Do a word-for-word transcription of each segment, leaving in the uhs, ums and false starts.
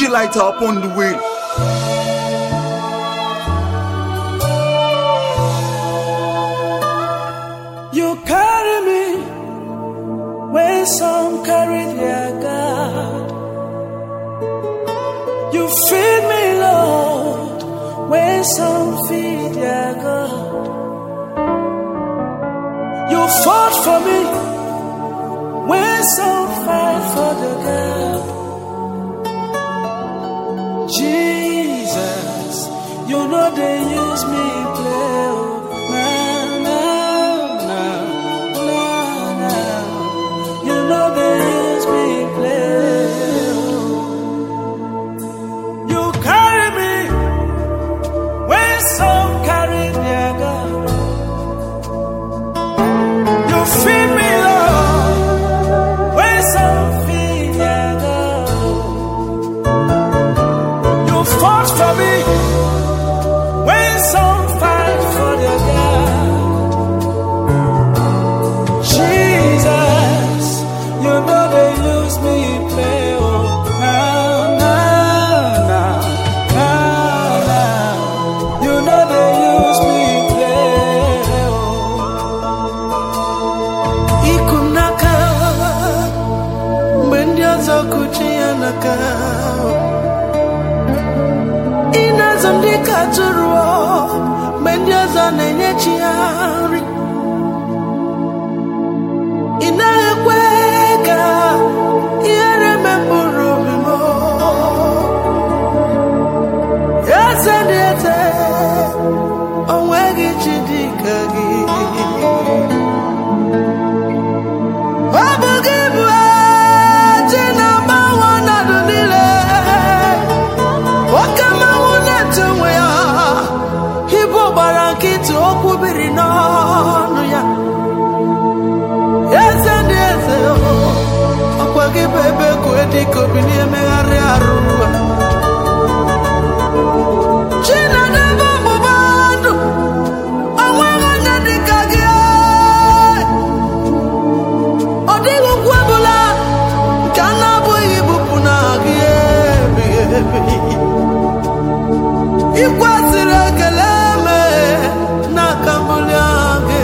G lighter up on the wheel. You carry me when some carry their God. You feed me, Lord, when some feed their God. You fought for me when some fight for the God. Jesus, you know they use me play. Oh, nah, nah, nah, nah, nah. You know they use me play. You carry me when some carry their God. You feed me, Lord, when some feed their God. You fought for me when some fight for their God. Jesus, you know they use me play. Oh, nah, nah, nah, nah, nah. You know they use me play. Oh, Ikunaka, Mendiazo Kuchianaka. Inazondika turuo, Mendiazo nenyechiari. Inakweka, iere memburu mimo. Yase diete, onwegi chidikagi. Wabugibwe, jina bawana dunile. Wakama unetumwe ya, hibo barakitu okubiri nonu ya. Okwagi bebe kwedi kobini emegharị arụwa. China debe mụbadụ, onweghị onye dịka gị. Ọ dịghị ugwu ọbụla nke a na-abụghị ibupụ na gị ebighị ebi. Ikwesịrị ekele eme n'aka mbuli gị.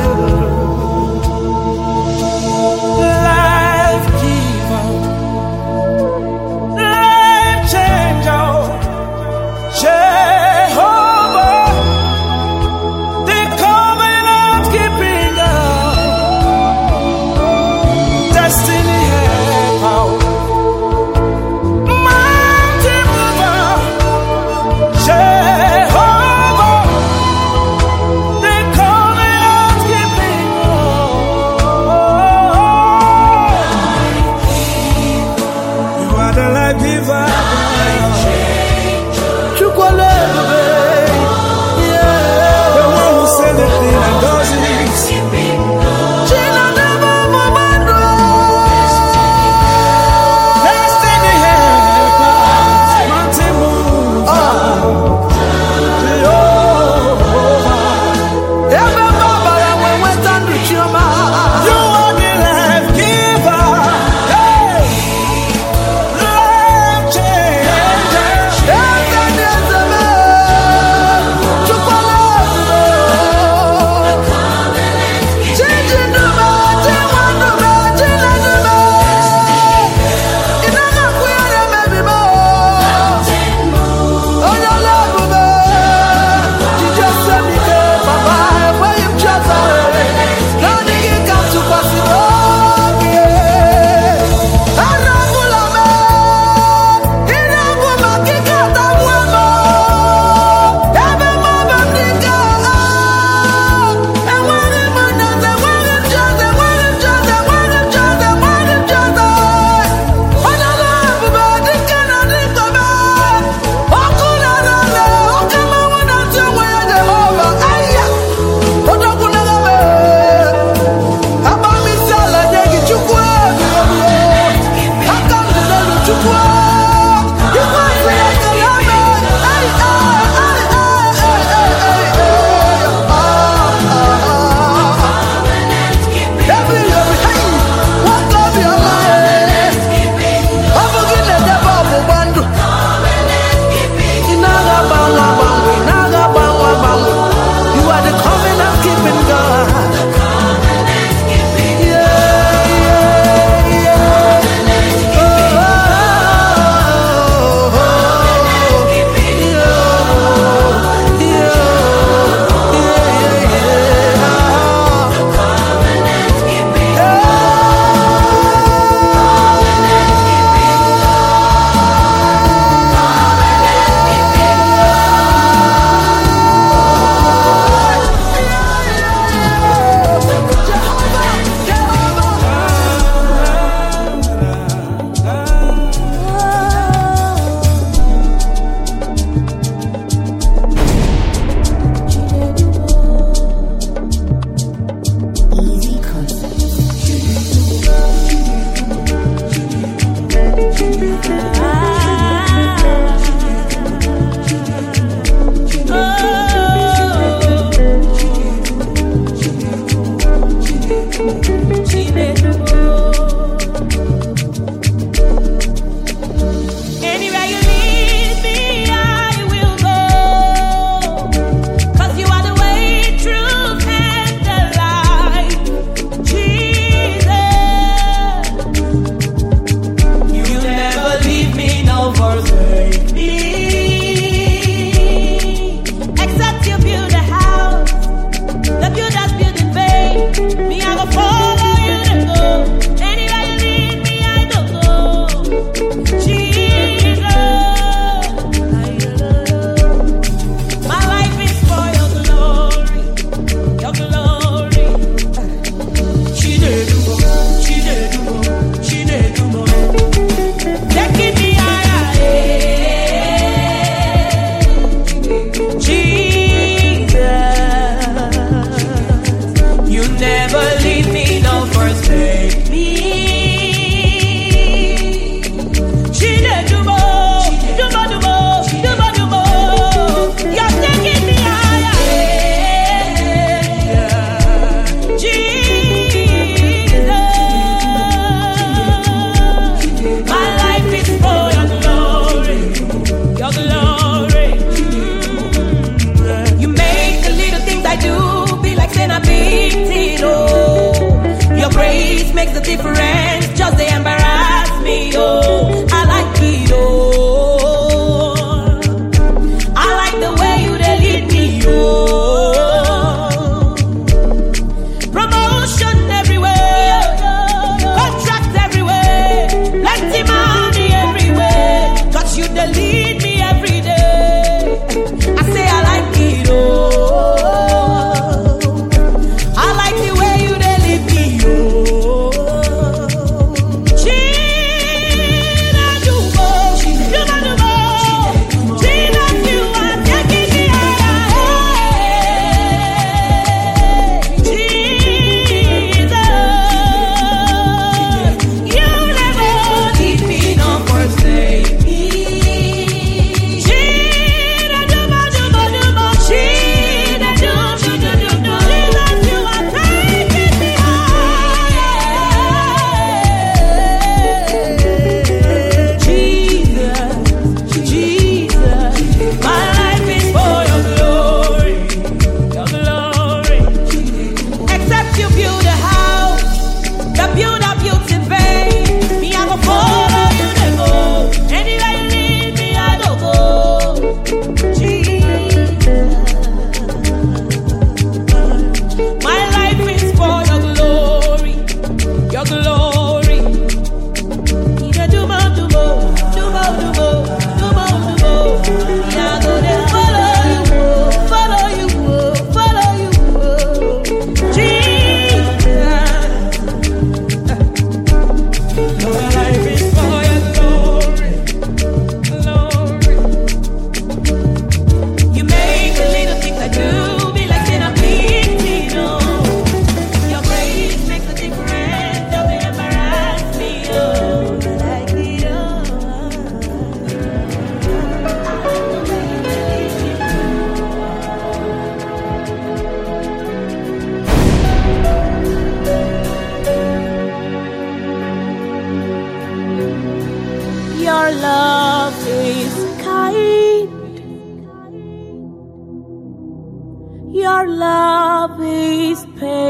Your love is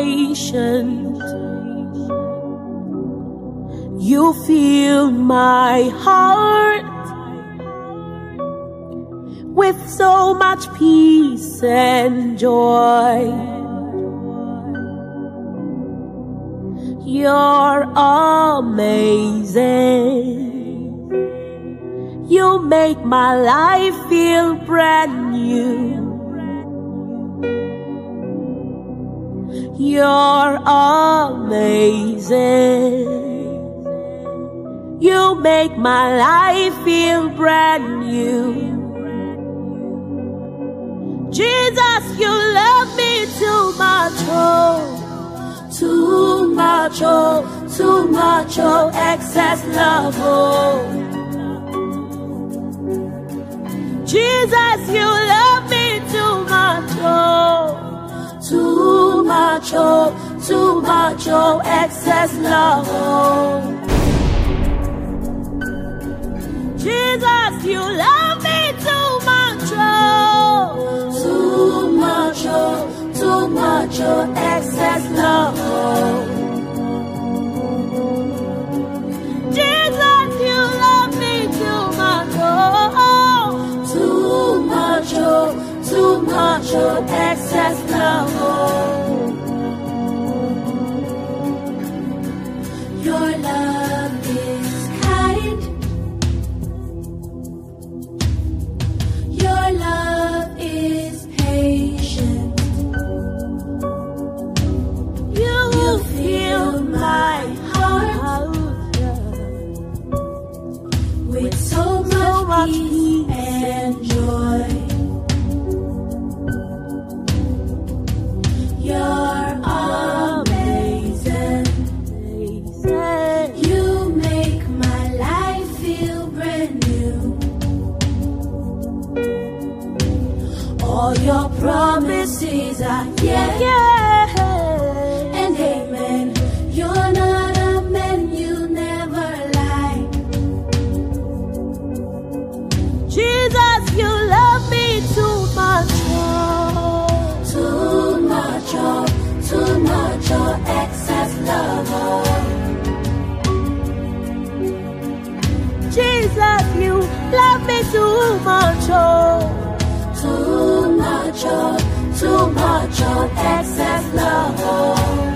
patient. You fill my heart with so much peace and joy. You're amazing. You make my life feel brand new. You're amazing. You make my life feel brand new. Jesus, you love me too much, oh, too much, oh, too much, oh, excess love, oh. Jesus, you love me too much, oh, too much, oh, too much, oh, excess love, oh. Jesus, you love me too much, oh, too much, oh, too much, oh, excess love, oh. Jesus, you love me too much, oh, too much, oh, too much, oh, excess love, oh. Your love is kind. Your love is patient. You, you fill my heart with so much, so much peace and joy. You're amazing. You make my life feel brand new. All your promises are yeah, yeah, and amen. You're not a man, you never lie. Jesus, you love me too much, oh, too much, oh, too much, oh, excess love, oh. Jesus, you love me too much, oh, too much, oh, too much, oh, excess love, oh.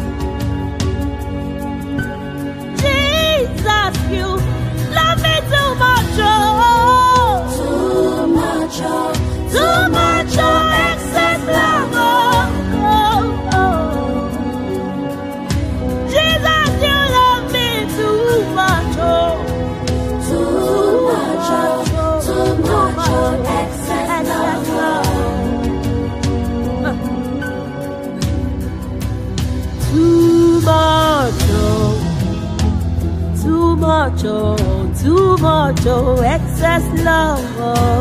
Jesus, you love me too much, oh, too much, oh, too much, oh, excess love, oh, oh, oh. Jesus, you love me too much, oh, too much, oh, too much, oh, excess love, oh. Too much, oh, too much, oh, too much, oh, excess love, oh.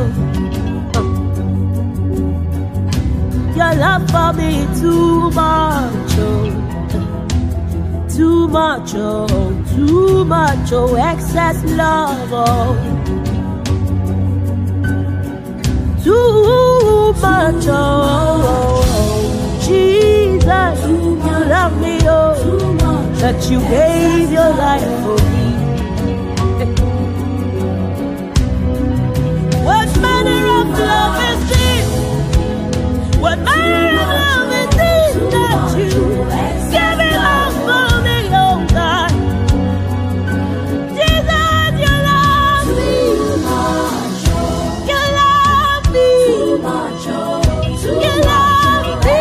Your love for me too much, oh, too much, oh, too much, oh, excess love, oh. Too much, oh, Jesus, you love me, oh, that you gave your life for me. What manner of love is this? What manner of love is this that you give it all for me, oh God? Jesus, you love me. You love me. You love me.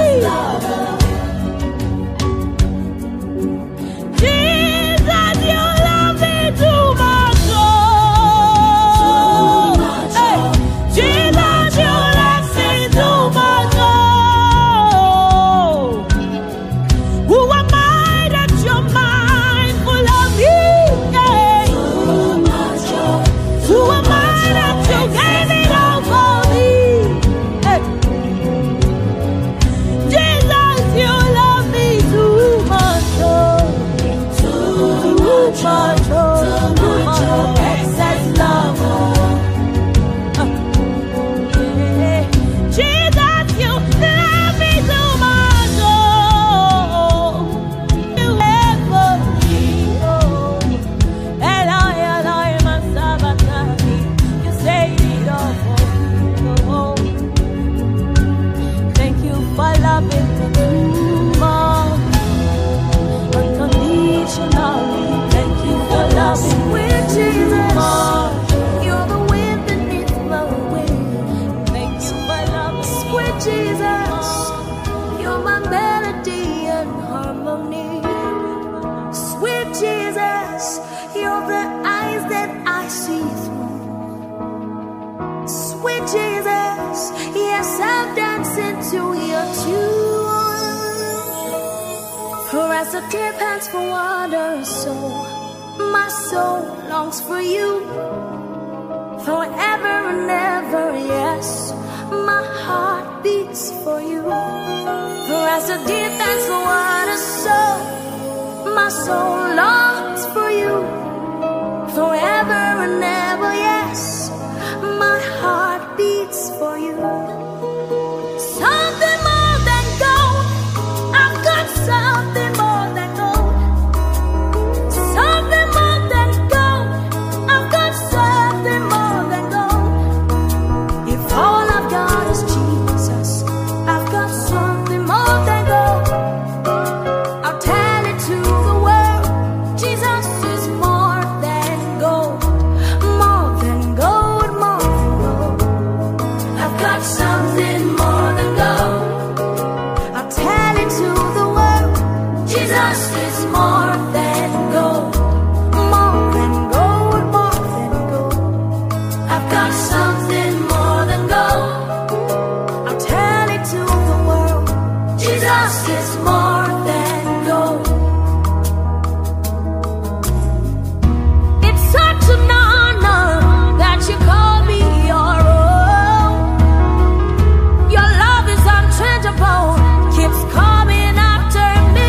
Jesus, you love me too much, oh. Hey, Jesus, you love me too much, oh. Who am I that you're mindful of me? Hey. Who am I that you gave it all for me? Hey. Jesus, you love me too much, oh. Too much, oh, too much, oh, excess love, oh. Uh, yeah. Jesus, you love me too much, oh. You live for me, oh. Eloi, Eloi, my Sabbathani, you saved it all for me, oh. Thank you for loving me too much. Unconditionally, thank you for loving me too much. You're the wind beneath my wings. Thank you for loving me, sweet Jesus. You're my melody and harmony. Sweet Jesus, you're the eyes that I see through. Sweet Jesus, yes, I'm dancing to your tune. For as the deer pants for water, so my soul longs for you. Forever and ever, yes, my heart beats for you. For as the deer pants for water, so my soul longs for you. Forever and ever, yes, my heart beats for you. Something more than gold, I've got something more than gold. Something more than gold, I've got something more than gold. If all I've got is Jesus, I've got something more than gold. I'll tell it to the world, Jesus is more than gold. More than gold, more than gold. I've got something more than gold. I'll tell it to the world, Jesus is more than gold. More than gold, more than gold. I've got something more than gold. I'll tell it to the world, Jesus is more than gold. It's such an honor that you call me your own. Your love is unchangeable, keeps coming after me.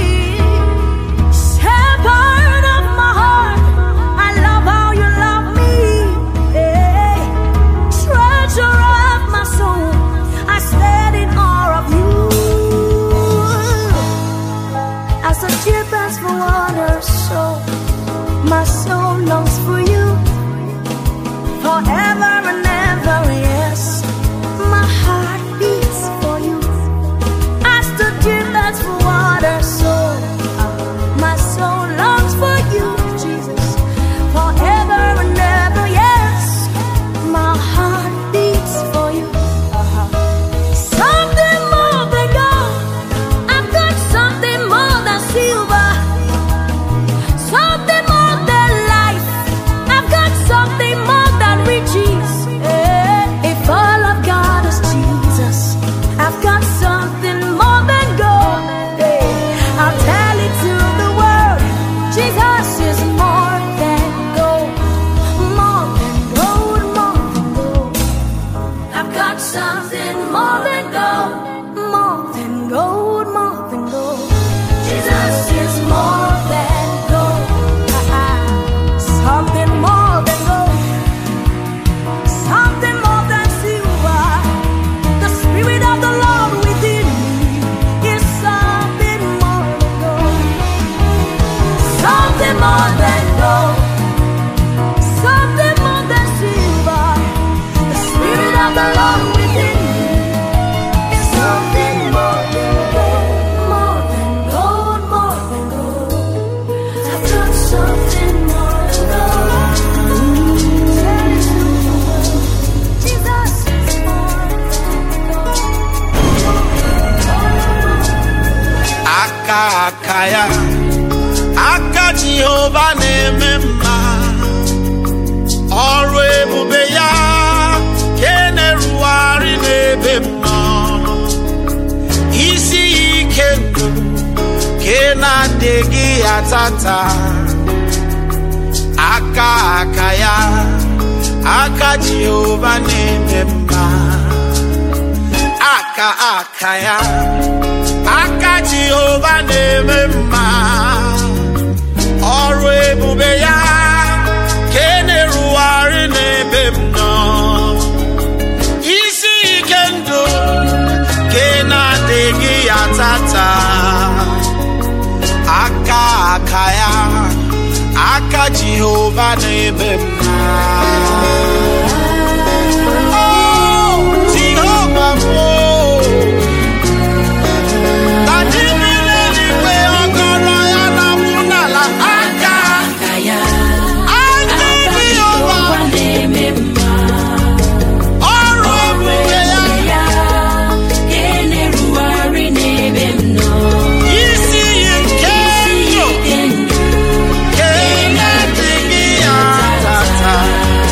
Shepherd of my heart, I love how you love me. Hey. Treasure of my soul, I stand in awe of you. As the deer pants for water, so my soul longs for you. Forever and ever, yes, my heart beats for you. As the deer pants for water, so my soul longs for you, Jesus. Forever and ever, yes, my heart beats for you. Something more than gold, I've got something more than silver. Something more than life, I've got something more than riches. Eh, If all I've got is Jesus, I've got something more than gold. Eh, I'll tell it to the world, Jesus is more than gold. More than gold, more than gold. I've got something more than gold. More than gold, more than gold. Jesus is more than gold. Something more than gold. Something more than silver. The Spirit of the Lord within me is something more than gold. Something more than gold. Something more than silver. The Spirit of the Lord within me is something more than gold. More than gold, more than gold. I've got something more than gold. Tell it to the world, Jesus is more than gold. Aka akaya, aka Jehovah na-ememma. Ọrụ ebube ya ka na-erugharị n'ebe m nọ. Isi ike ndụ ka na-adịghị atata. Aka aka ya, aka Jehovah na-ememma. Aka aka ya, aka Jehovah na-ememma. Ọrụ ebube ya ka na-erugharị n'ebe m nọ. Isi ike ndụ ka na-adịghị atata. Aka aka ya, aka Jehovah na-ememma. Oh, Jehovah, oh. Tadi mmiri eluigwe, ọkọrọ ya na-abụ n'ala. Aka aka Jehovah, ọrụ ebube ya, isi ike ndụ ka na-adịghị atata.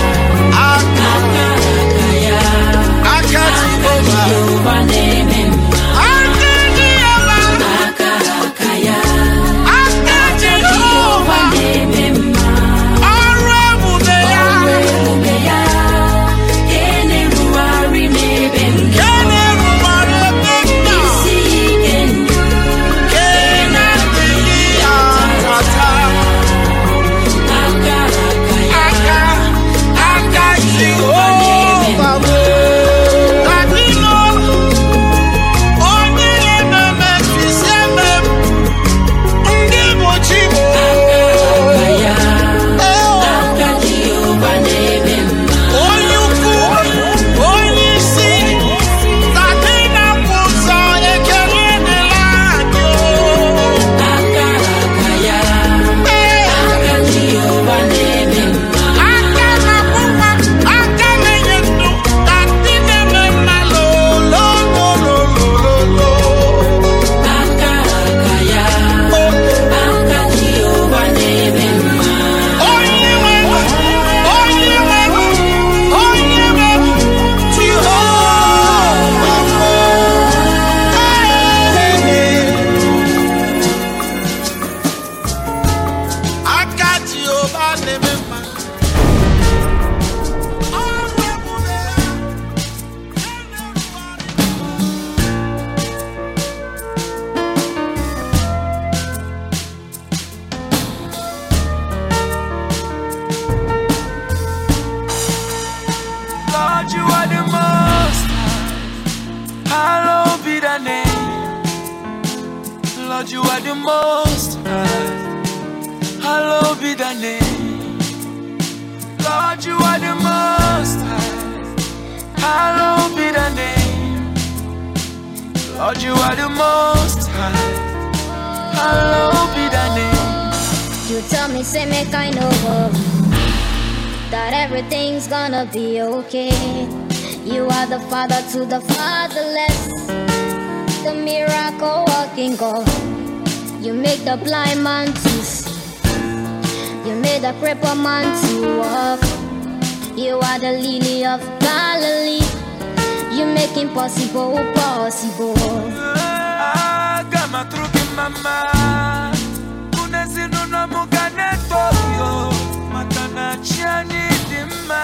Lord, you are the most high. Hallowed be thy name. Lord, you are the most high. Hallowed be thy name. Lord, you are the most high. Hallowed be thy name. Lord, you are the most high. Hallowed be thy name. You tell me, say me kind of worry that everything's gonna be okay. You are the father to the fatherless, the miracle working God. You make the blind man to see. You made the crippled man to walk. You are the lily of Galilee. You make impossible possible. Ah, gama truki mama. Unezi nuna mugane toyo. Matana chiani dima.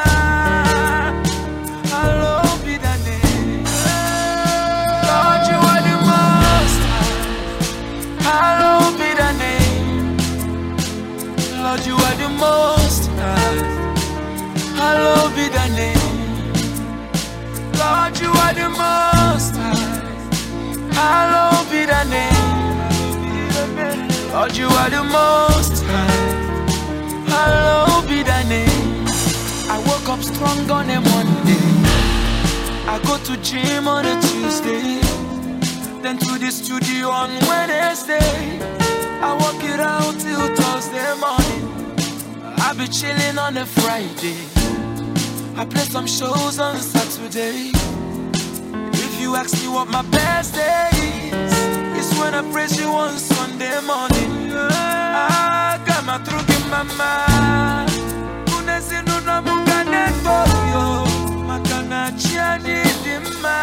Hallowed be thy name. Lord, you are the most high. Hallowed be thy name. Lord, you are the most high. Hallowed be thy name. Lord, you are the most high. Hallowed be thy name. Lord, you are the most high. Hallowed be thy name. I woke up strong on a Monday. I go to gym on a Tuesday. Then to the studio on Wednesday. I work it out till Thursday morning. I be chilling on a Friday. I play some shows on Saturday. If you ask me what my best day is, it's when I praise you on Sunday morning. I got my truck in my mind. Unezi nuna mugane toyo. Matana chiani dima.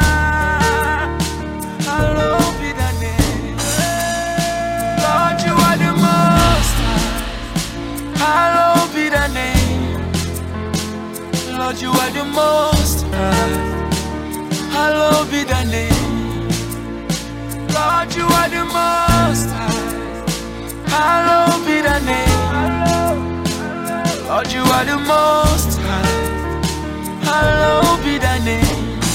Hallowed be thy name. Lord, you are the most high. Hallowed be thy name. Lord, you are the most high. Hallowed be thy name. Lord, you are the most high. Hallowed be thy name. Lord, you are the most high. Hallowed be thy name.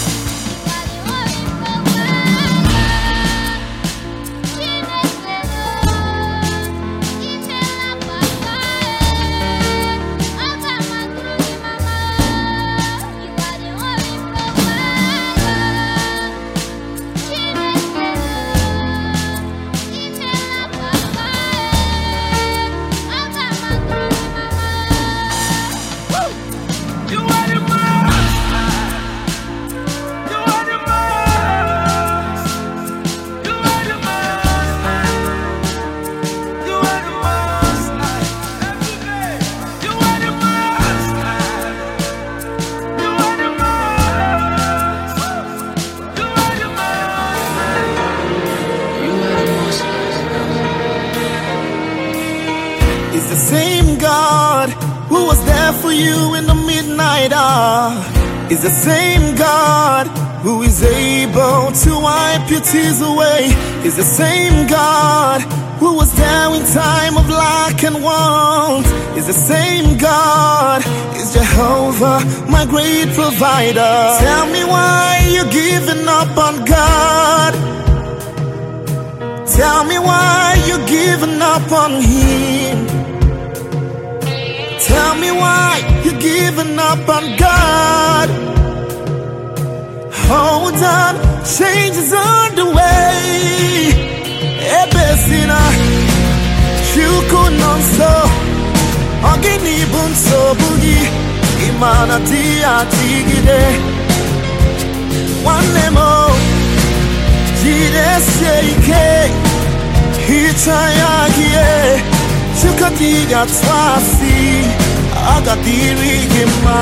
It's the same God who was there for you in the midnight hour. It's the same God who is able to wipe your tears away. It's the same God who was there in time of lack and want. It's the same God. It's Jehovah, my great provider. Tell me why you're giving up on God. Tell me why you're giving up on Him. Tell me why you're giving up on God. Hold on, change is on the way. Ebesina, shuku nonso, ogini bunso bugi, imana tia tigide. One mo, jide seike, hichayagie, shukatiga twasi, agadiri gima.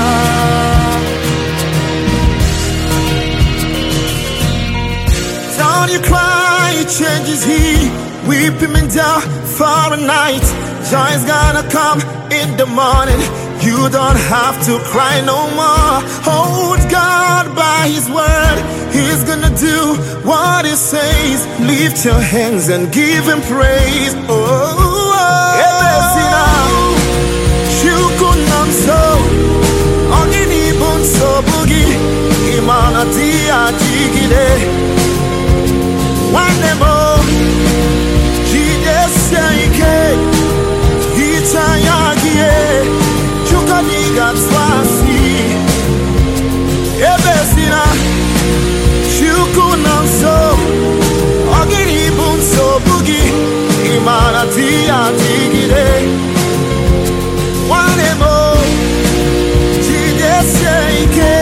Don't you cry, changes He. Weep Him and down for a night. Joy's gonna come in the morning. You don't have to cry no more. Hold God by His word. He's gonna do what He says. Lift your hands and give Him praise. Oh, oh, oh. Shukunamso, Ogini Bunso Bugi. Imana tiyatigire Wanemo Tideseike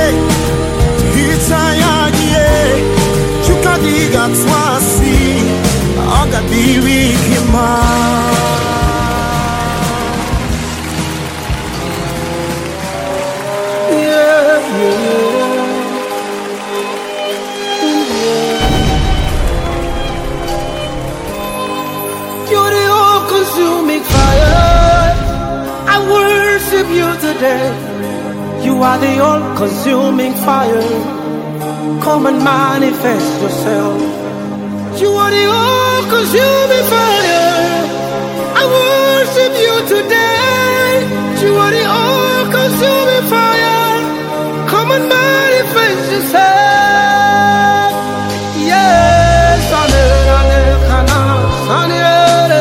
Hitayagie Chukadiga twasi Agadiwikima Yeah, yeah, yeah. You're the all-consuming fire. I worship you today. You are the all-consuming fire. Come and manifest yourself. You are the all-consuming fire. I worship you today. You are the all-consuming fire. Come and manifest yourself. Yes, I know, I know, I know, I know.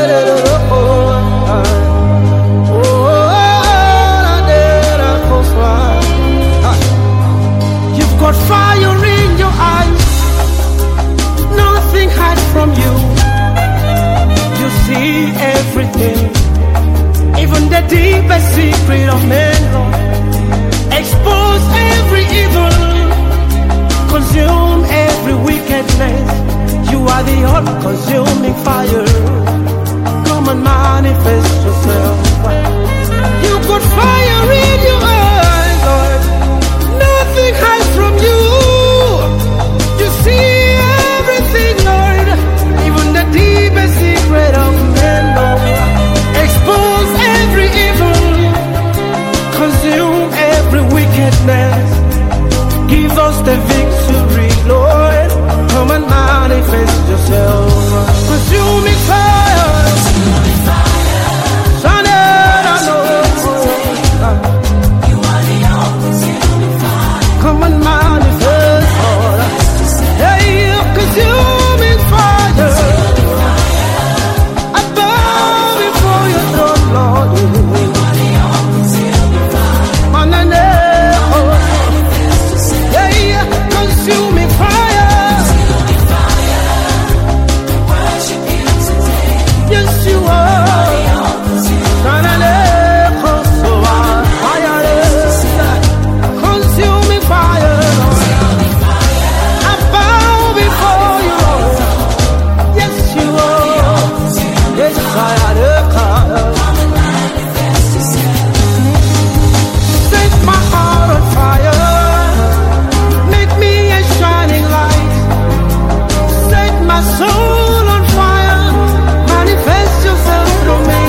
You've got fire in your eyes, nothing hides from you. You see everything, even the deepest secret of men. Expose every evil, consume every wickedness. You are the all-consuming fire. Come and manifest yourself. You got fire in your eyes, Lord. Nothing hides from you. You see everything, Lord. Even the deepest secret of men, Lord. Expose every evil. Consume every wickedness. Give us the victory, Lord. Come and manifest yourself. Consuming fire. Consuming fire. Son, I know. You are the all-consuming fire. Come and manifest, Lord. Hey, consuming fire. I bow before your throne, Lord. You are the all-consuming fire. Man, I know. Hey, consuming fire. Yes, you are. Consuming fire. I bow before you. Yes, you are. Yes, I am. Set my heart on fire. Make me a shining light. Set my soul on fire. Manifest yourself through me.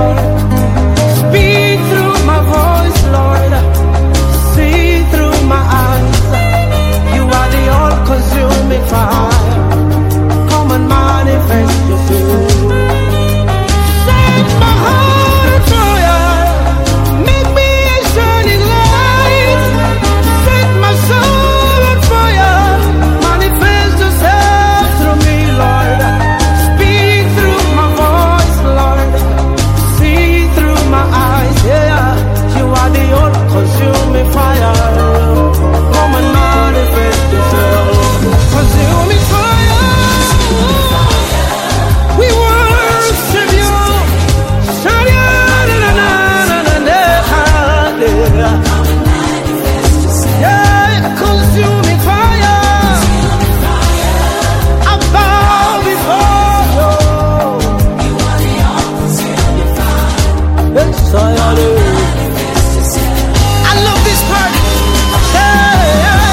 Speak through my voice, Lord. See through my eyes. You are the all-consuming fire. Come and manifest yourself. Set my heart on fire. Make me a shining light. Set my soul on fire. Manifest yourself through me, Lord. Speak through my voice, Lord. See through my eyes, yeah. You are the all-consuming fire. Come and manifest yourself. Consuming fire. We worship you. Yeah, consuming fire. I bow before you. You are the all-consuming fire. Yes, I am. I love this part. Yeah, yeah.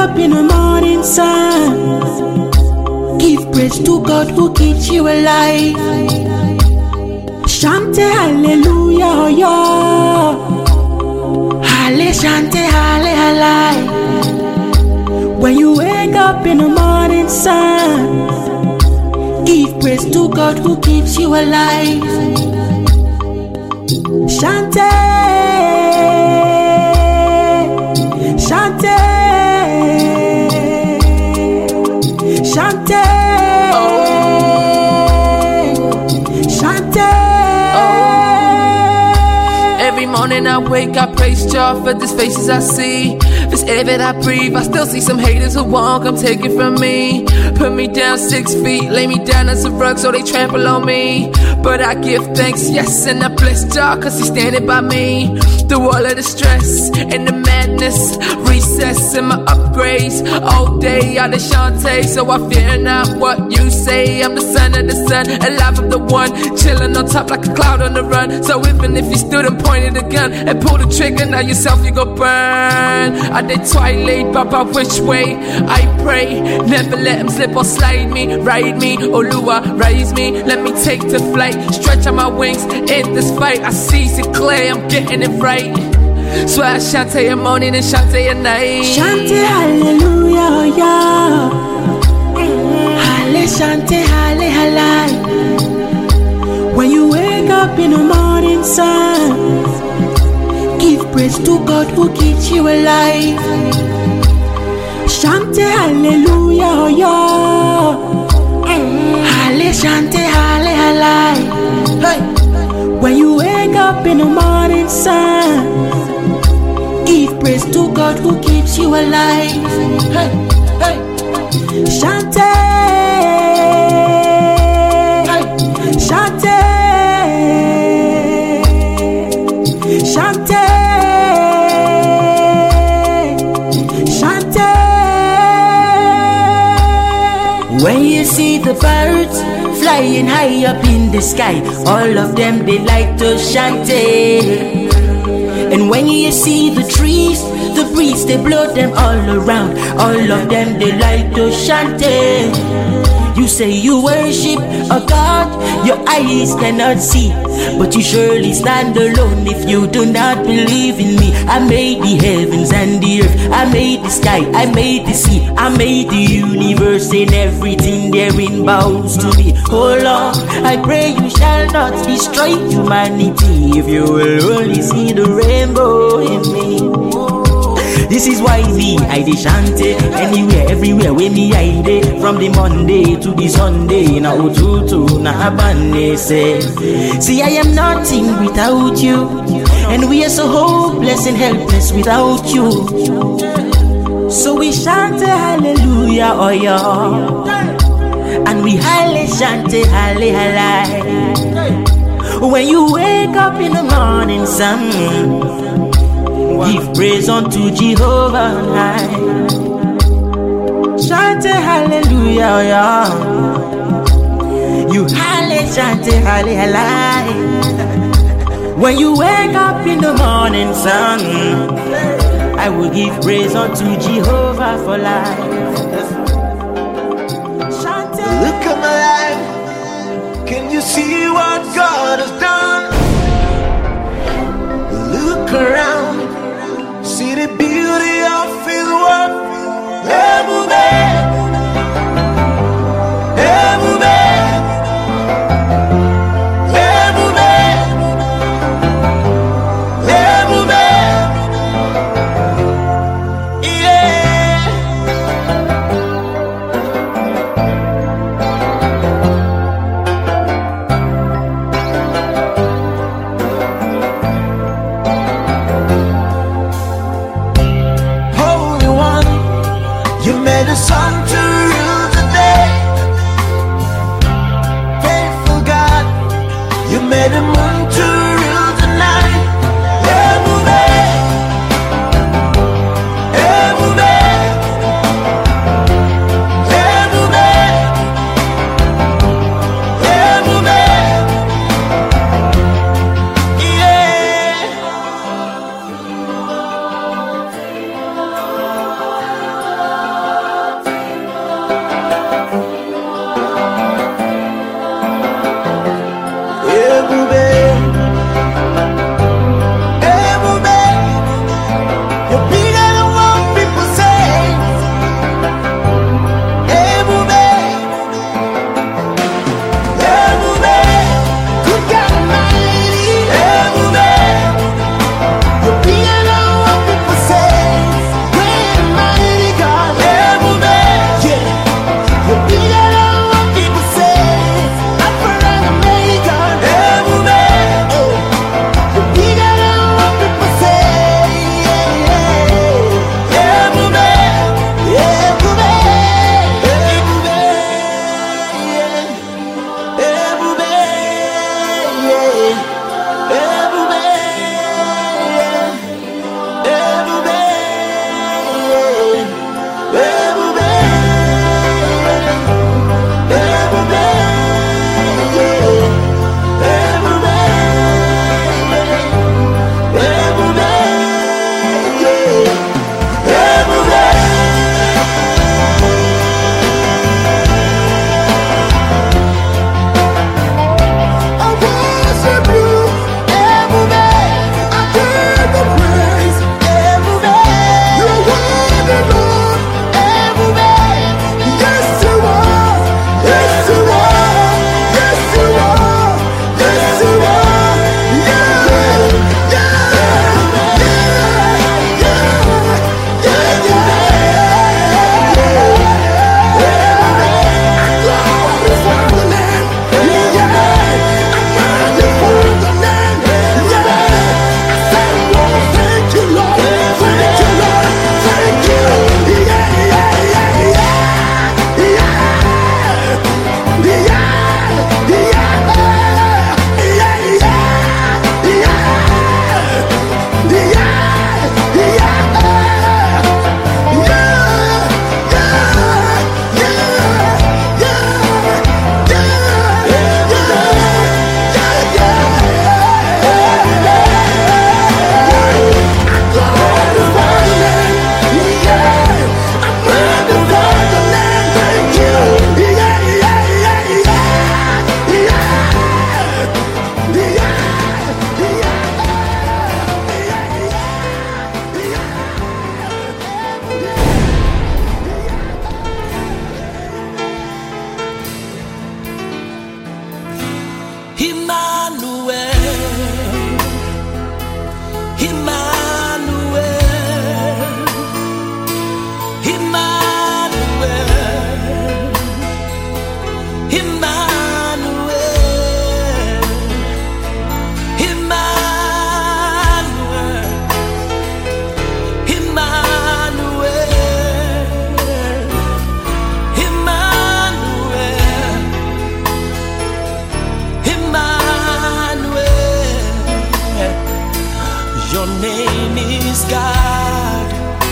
up in the morning sun, give praise to God who keeps you alive. Chante hallelujah, yeah. Halle, chante, halle, halle. When you wake up in the morning sun, give praise to God who keeps you alive. Chante, chante, chante, oh. Chante. Every morning I wake, I praise Jah for these faces I see. This air that I breathe, I still see some haters who won't come take it from me. Put me down six feet, lay me down as a rug so they trample on me. But I give thanks, yes, and I bless Jah cause he's standing by me. Through all of the stress and the madness, recess and my upgrades. All day I Shante, so I fear not what you say. I'm the son of the sun, alive of the one, chilling on top like a cloud on the run. So even if you stood and pointed a gun and pulled the trigger, now yourself you go burn. I did twilight, Papa, which way? I pray, never let him slip or slide me, ride me, Oluwa, raise me, let me take to flight, stretch out my wings in this fight. I seize it clear, I'm getting it right. So I Shante a morning and Shante a night. Shante hallelujah, yeah. Halle, Shante, halle, halle. When you wake up in the morning sun, give praise to God who keeps you alive. Shante hallelujah, yeah. Halle, Shante, halle, halle. Hey. When you wake up in the morning sun, give praise to God who keeps you alive. Hey, hey. Shante, hey. Shante, Shante, Shante. When you see the birds flying high up in the sky, all of them they like to Shante. And when you see the trees, the breeze they blow them all around, all of them they like to Shante. You say you worship a God your eyes cannot see, but you surely stand alone if you do not believe in me. I made the heavens and the earth, I made the sky, I made the sea, I made the universe, and everything therein bows to me. Oh Lord, I pray you shall not destroy humanity if you will only see the rainbow in me. This is why me, I dey Shante anywhere, everywhere with me I dey. From the Monday to the Sunday, na ututu na habane say. See, I am nothing without you, and we are so hopeless and helpless without you. So we Shante hallelujah, oh yeah, and we halle Shante halle halle. When you wake up in the morning sun, give praise unto Jehovah high. Shante hallelujah, yeah. You halle, Shante halle, halle. When you wake up in the morning sun, I will give praise unto Jehovah for life. Shante. Look at my life. Can you see what God has done? Look around. See the beauty of His work. Everywhere, everywhere, everywhere, everywhere. Yeah. name is God,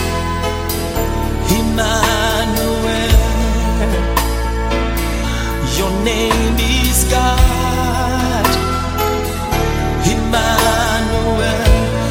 Emmanuel. Your name is God, Emmanuel.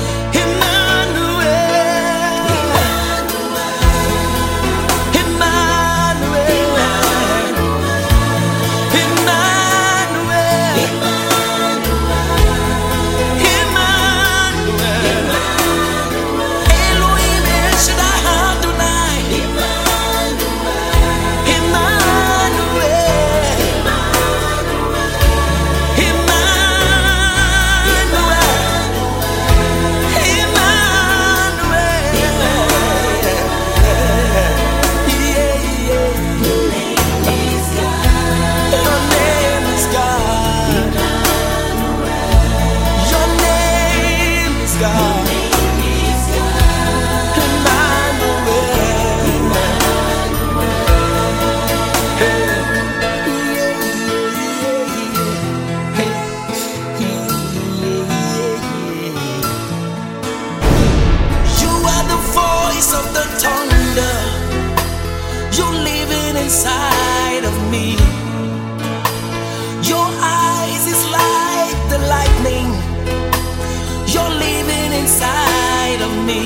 Inside of me, your eyes is like the lightning. You're living inside of me.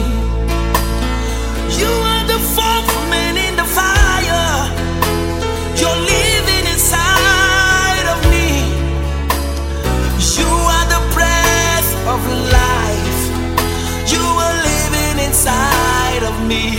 You are the fourth man in the fire. You're living inside of me. You are the breath of life. You are living inside of me.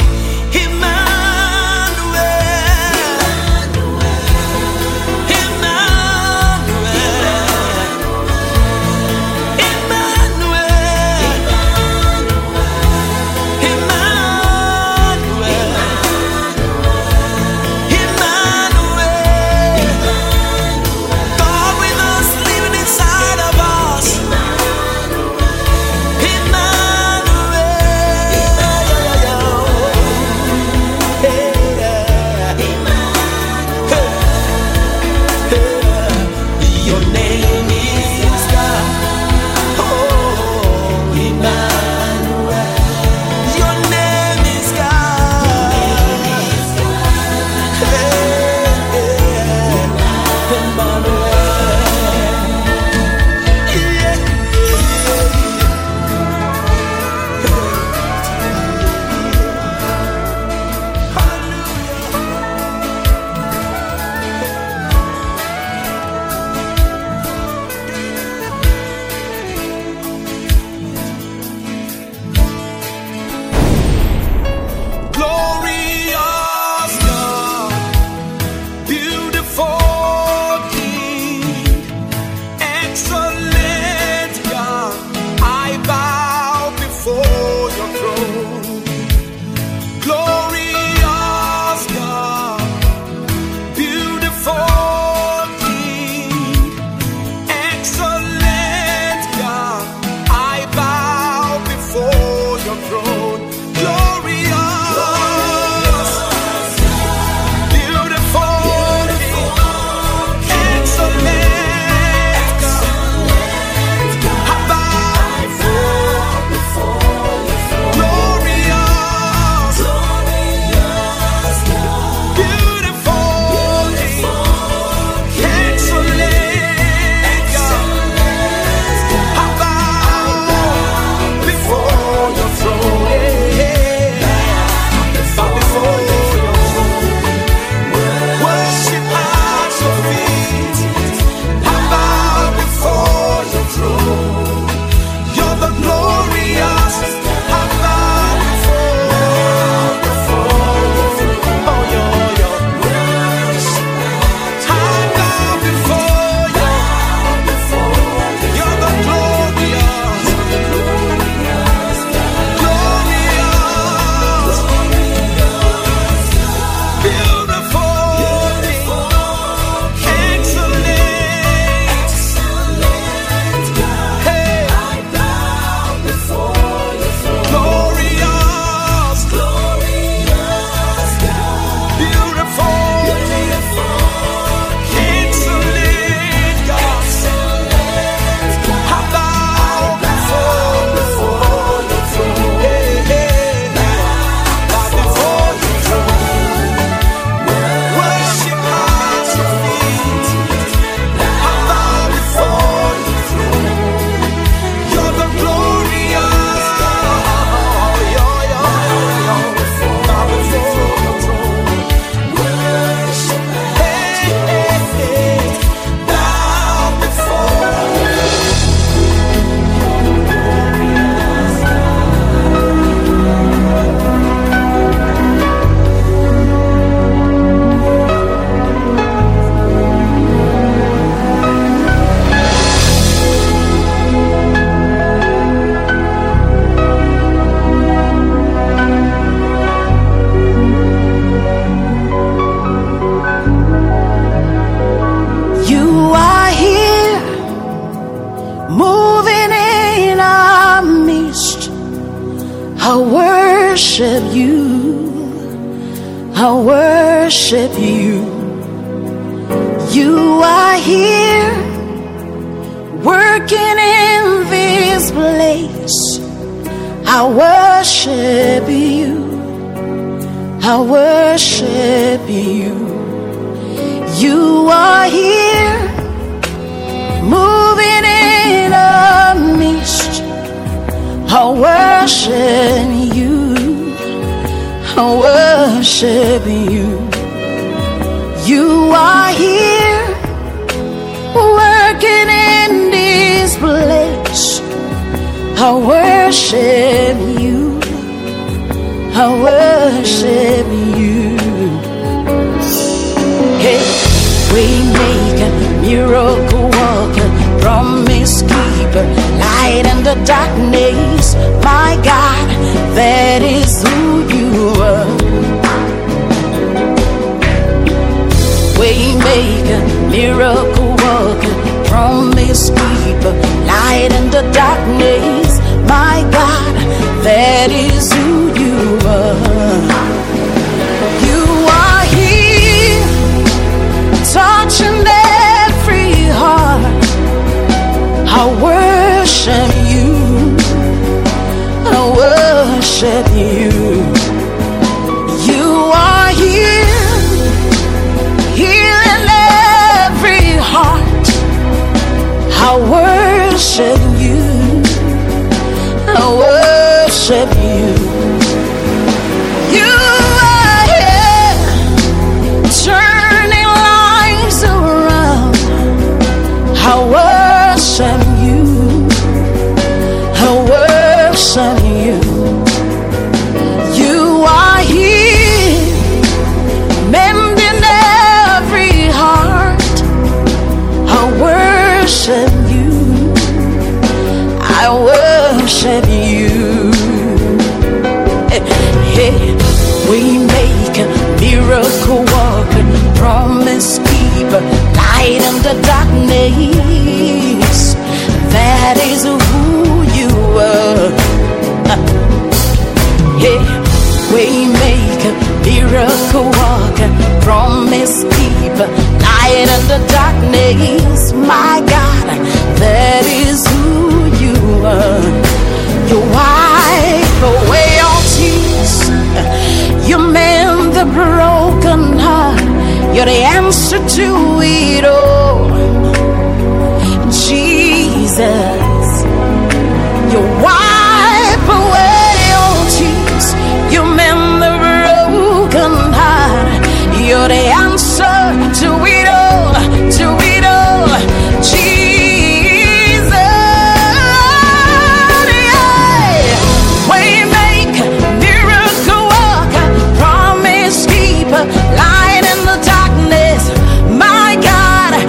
worship you. I worship you. You are here, working in this place. I worship you. I worship you. You are here, moving in our midst. I worship you. I worship you. You are here, working in this place. I worship you. I worship you. Hey, Waymaker, miracle worker, promise keeper, light in the darkness. My God, that is who you are. Waymaker, miracle worker, promise keeper, light in the darkness. My God, that is who you are. You are here, touching every heart. I worship you. I worship you. You are here, healing every heart. I worship you. I worship you. You are here, turning lives around. I worship you. I worship you. You are here, mending every heart. I worship you. I worship you. Hey, we make a miracle worker, promise keeper, light in the darkness. That is who you are. Hey, we make a miracle worker, promise keeper, light in the darkness. My God, that is who you are. You wipe away all tears. You mend the broken heart. You're the answer to it all, Jesus. You wipe away all tears. You mend the broken heart. You're the answer to it all, to it all, Jesus. Yeah. Waymaker, miracle worker, promise keeper, light in the darkness. My God,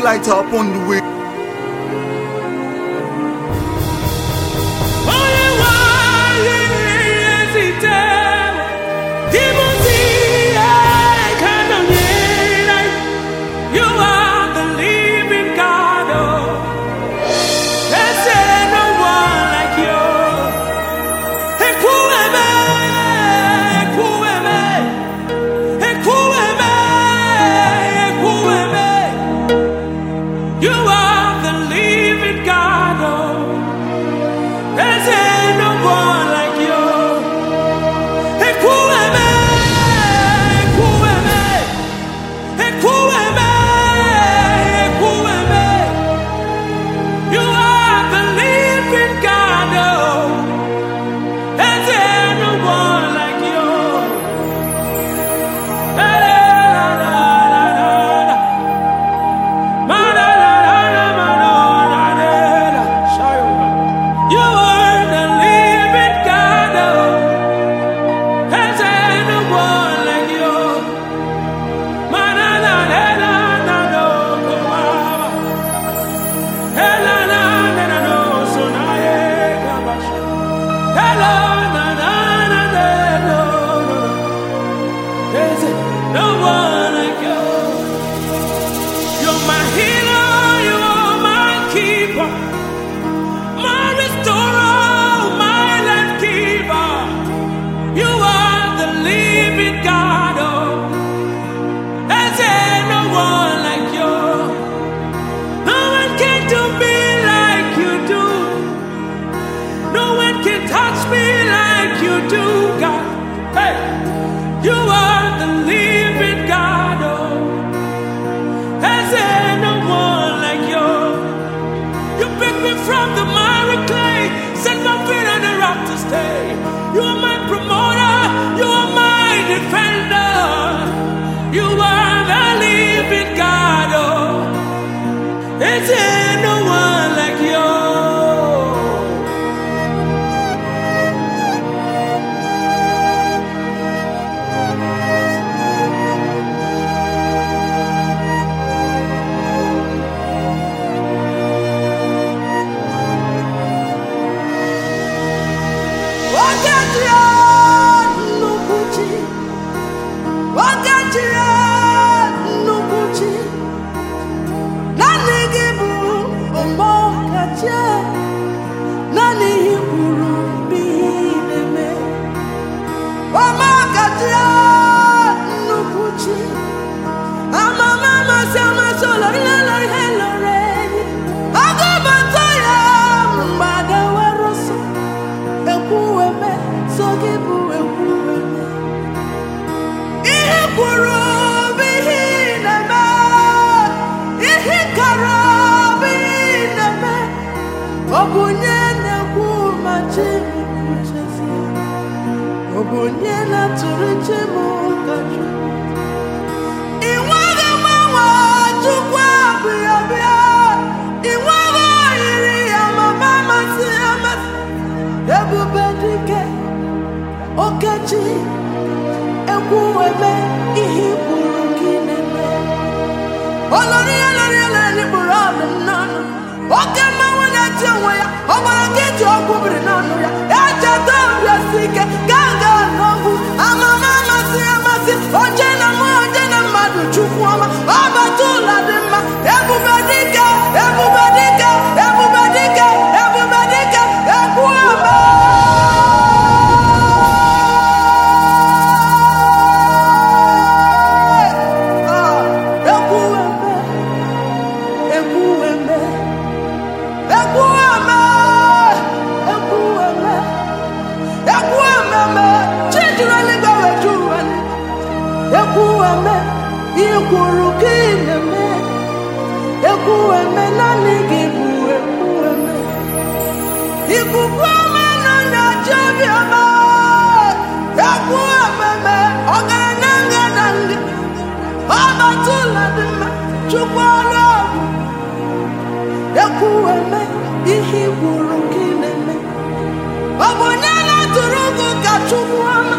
light upon the way.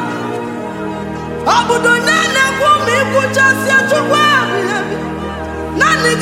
Obudo nane kumi kuchasia chukwa nani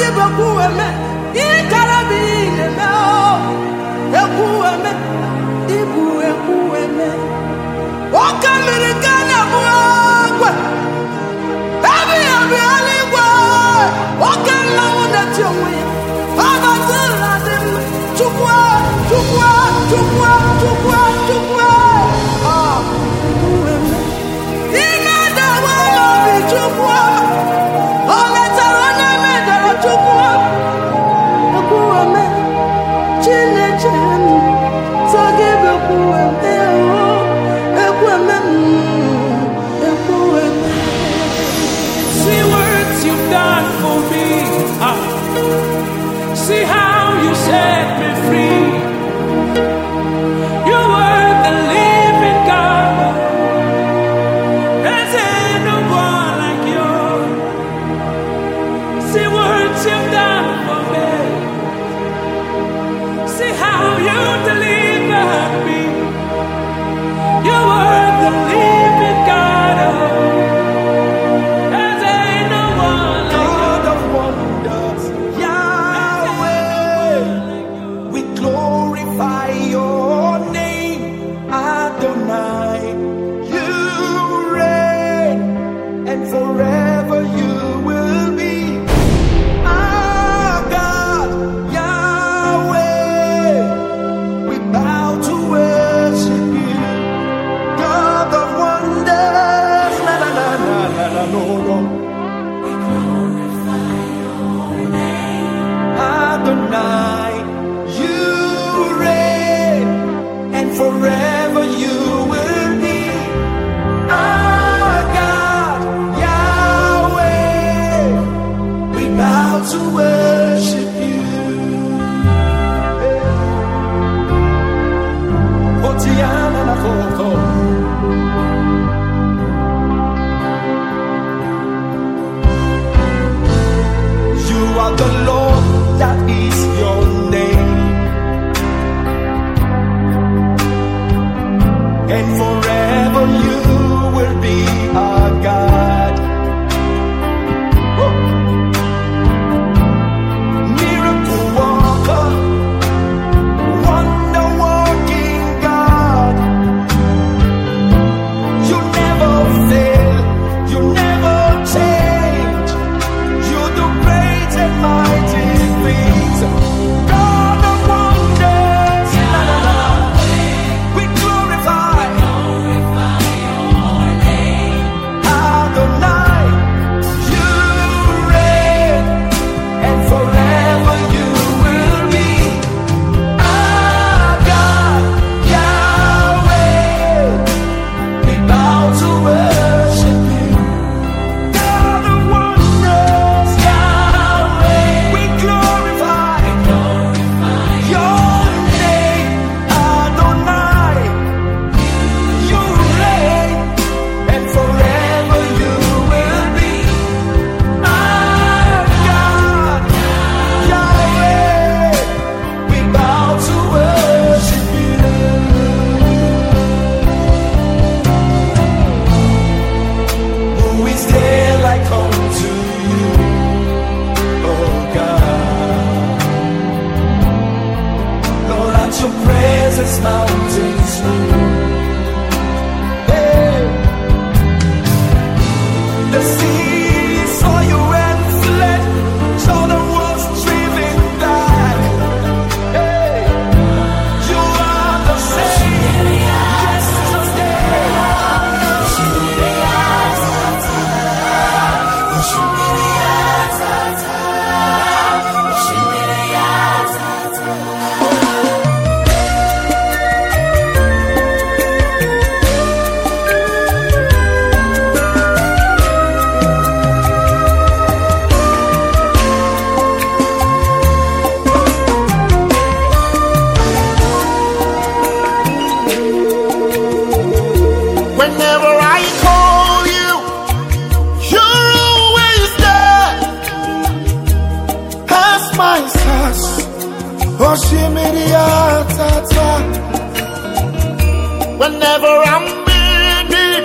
Whenever I'm needed,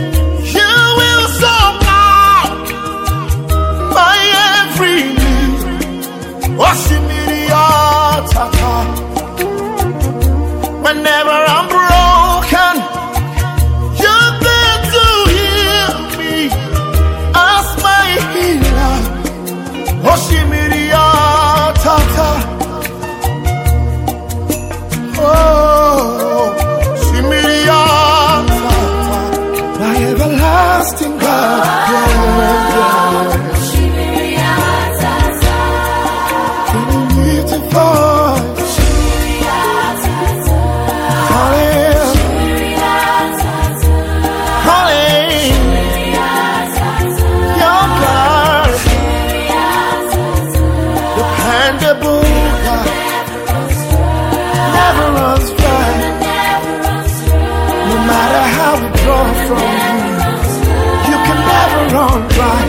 you will supply my every need. Oshimiriatata. Whenever I'm broken, you're there to heal me as my healer. Oshimiriatata. Oh, Shimiriatata. My everlasting God. Yeah, yeah. From you, you can never run dry.